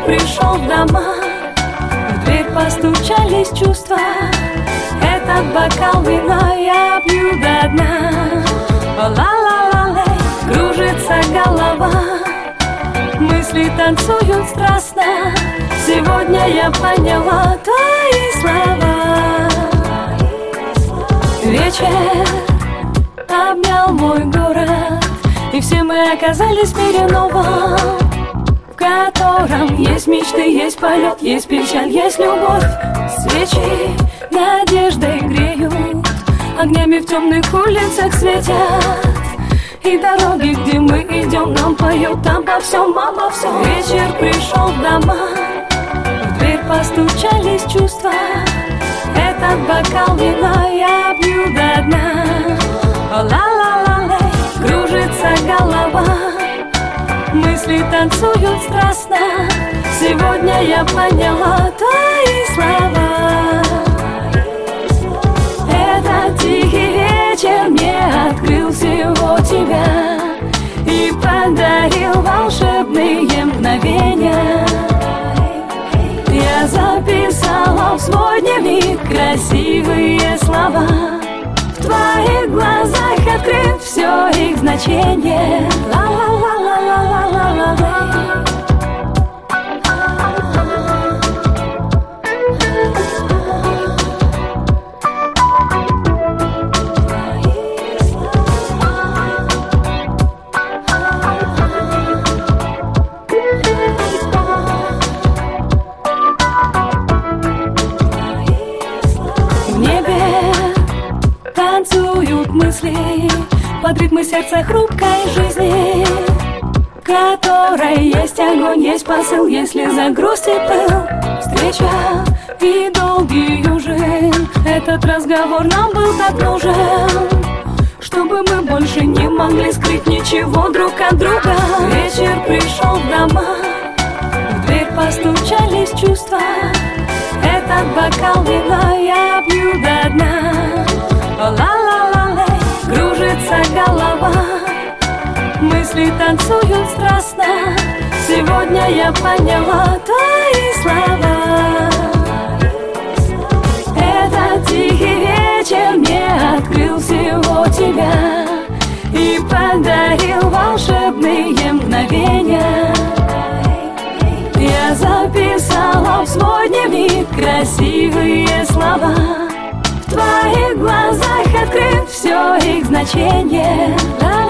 пришел в дома, в дверь постучались чувства. Этот бокал вина я пью до дна. Ла-ла-ла-лей, кружится голова, мысли танцуют страстно. Сегодня я поняла твои слова. Вечер обнял мой город, и все мы оказались в мире новом, в котором есть мечты, есть полет, есть печаль, есть любовь. Свечи надеждой греют, огнями в темных улицах светят, и дороги, где мы идем, нам поют обо всем, обо всем. Вечер пришел в дома, в дверь постучались чувства. Этот бокал вина я пью до дна. Ла-ла-ла-лей, кружится голова, мысли танцуют страстно. Сегодня я поняла твои слова. Этот тихий вечер мне открыл всего тебя и подарил волшебные мгновения. Я записала в свой дневник красивые слова, в твоих глазах открыт все их значение. Ла-ла-ла-ла-ла-ла-ла-ла. В небе танцуют мысли под ритмы сердца хрупкой жизни, в которой есть огонь, есть посыл, если загрустит пыл. Встреча и долгий ужин, этот разговор нам был так нужен, чтобы мы больше не могли скрыть ничего друг от друга. Вечер пришел в дома, в дверь постучались чувства. Этот бокал вина я пью до дна. Ла-ла-ла-лей, кружится голова, мысли танцуют страстно. Сегодня я поняла твои слова. Этот тихий вечер мне открыл всего тебя и подарил волшебные мгновения. Я записала в свой дневник красивые слова, в твоих глазах открыт все их значение.